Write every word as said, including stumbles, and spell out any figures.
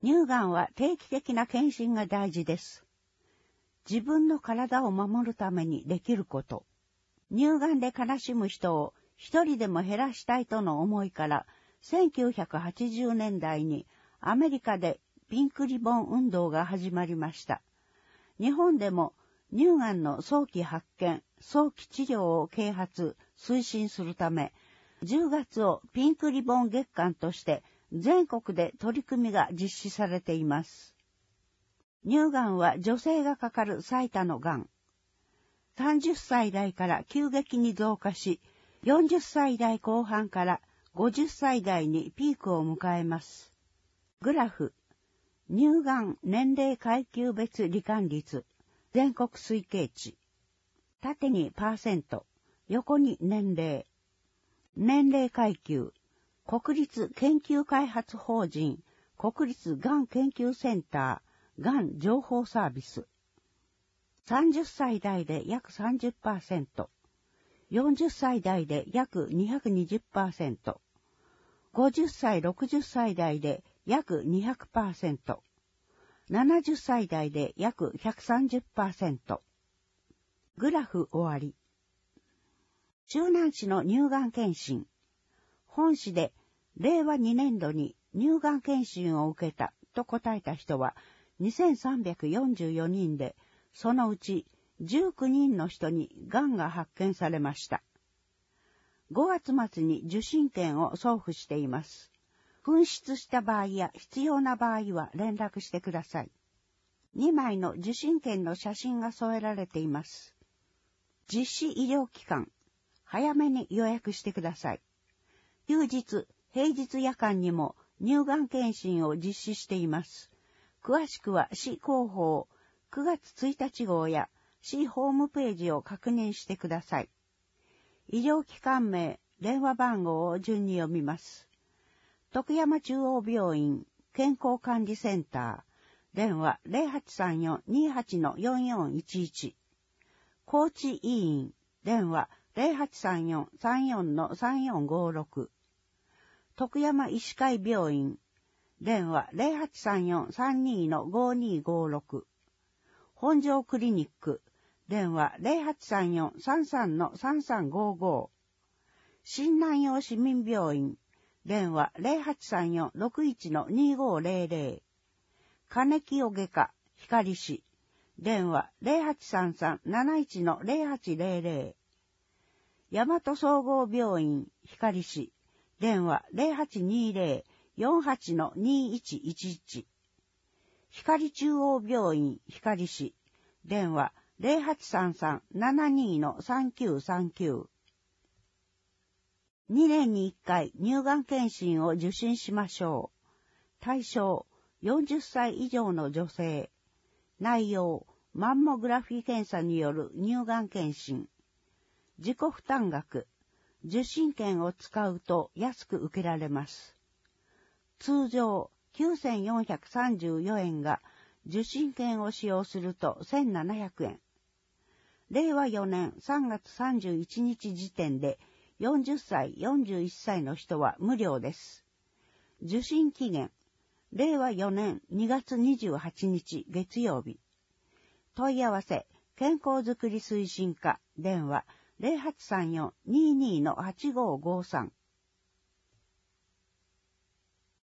乳がんは定期的な検診が大事です。自分の体を守るためにできること。乳がんで悲しむ人を一人でも減らしたいとの思いから、せんきゅうひゃくはちじゅうねんだいにアメリカでピンクリボン運動が始まりました。日本でも乳がんの早期発見、早期治療を啓発、推進するため、じゅうがつをピンクリボン月間として全国で取り組みが実施されています。乳がんは女性がかかる最多のがん。さんじゅっさい代から急激に増加し、よんじゅっさい代後半からごじゅっさい代にピークを迎えます。グラフ、乳がん年齢階級別罹患率、全国推計値。縦にパーセント、横に年齢。年齢階級、国立研究開発法人、国立がん研究センター、がん情報サービス。さんじゅっさい代で約 さんじゅっパーセント、よんじゅっさい代で約 にひゃくにじゅっパーセント、ごじゅっさい、ろくじゅっさい代で約 にひゃくパーセント、ななじゅっさい代で約 ひゃくさんじゅっパーセント。グラフ終わり。周南市の乳がん検診。本市でれいわにねんどに乳がん検診を受けたと答えた人はにせんさんびゃくよんじゅうよにんで、そのうちじゅうきゅうにんの人にがんが発見されました。ごがつ末に受診券を送付しています。紛失した場合や必要な場合は連絡してください。にまいの受診券の写真が添えられています。実施医療機関、早めに予約してください。休日、平日夜間にも乳がん検診を実施しています。詳しくは市広報くがつついたち号や市ホームページを確認してください。医療機関名、電話番号を順に読みます。徳山中央病院健康管理センター、電話 ゼロはちさんよん にはち よんよんいちいち。高知医院、電話 ゼロはちさんよん さんよん さんよんごろく。徳山医師会病院、電話 ゼロはちさんよん さんに ごにごろく。本庄クリニック、電話 ゼロはちさんよん さんさん さんさんごご。新南陽市民病院、電話 ゼロはちさんよん ろくいち にごぜろぜろ。金清外科、光市、電話 ゼロはちさんさん なないち ゼロはちぜろぜろ。大和総合病院、光市、電話 ゼロはちにぜろ よんはち にいちいちいち。光中央病院、光市、電話 ゼロはちさんさん ななにさんきゅうさんきゅう。にねんにいっかい乳がん検診を受診しましょう。対象、よんじゅっさい以上の女性。内容、マンモグラフィー検査による乳がん検診。自己負担額、受診券を使うと安く受けられます。通常、きゅうせんよんひゃくさんじゅうよえんが受診券を使用するとせんななひゃくえん。れいわよねんさんがつさんじゅういちにち時点でよんじゅっさい、よんじゅういっさいの人は無料です。受診期限、れいわよねんにがつにじゅうはちにち月曜日。問い合わせ、健康づくり推進課、電話 ゼロはちさんよん にーにー はちごーごーさん。